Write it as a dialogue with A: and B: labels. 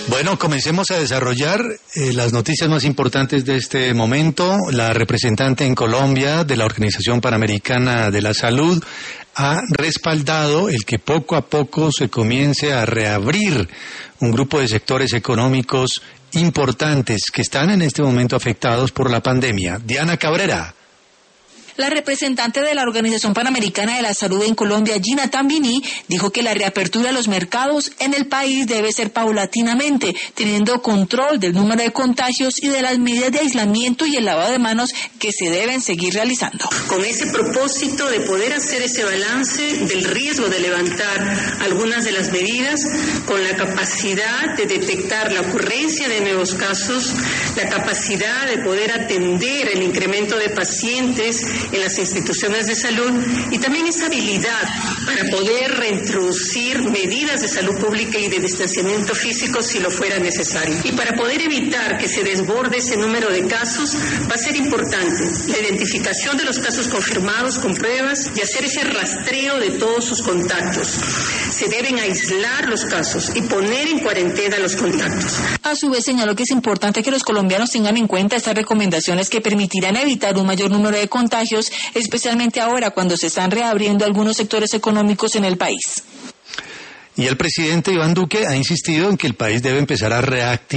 A: Bueno, comencemos a desarrollar las noticias más importantes de este momento. La representante en Colombia de la Organización Panamericana de la Salud ha respaldado el que poco a poco se comience a reabrir un grupo de sectores económicos importantes que están en este momento afectados por la pandemia. Diana Cabrera.
B: La representante de la Organización Panamericana de la Salud en Colombia, Gina Tambini, dijo que la reapertura de los mercados en el país debe ser paulatinamente, teniendo control del número de contagios y de las medidas de aislamiento y el lavado de manos que se deben seguir realizando.
C: Con ese propósito de poder hacer ese balance del riesgo de levantar algunas de las medidas, con la capacidad de detectar la ocurrencia de nuevos casos, la capacidad de poder atender el incremento de pacientes en las instituciones de salud y también esa habilidad para poder reintroducir medidas de salud pública y de distanciamiento físico si lo fuera necesario. Y para poder evitar que se desborde ese número de casos, va a ser importante la identificación de los casos confirmados con pruebas y hacer ese rastreo de todos sus contactos. Se deben aislar los casos y poner en cuarentena los contactos.
B: A su vez señaló que es importante que los colombianos tengan en cuenta estas recomendaciones que permitirán evitar un mayor número de contagios, especialmente ahora cuando se están reabriendo algunos sectores económicos en el país.
A: Y el presidente Iván Duque ha insistido en que el país debe empezar a reactivar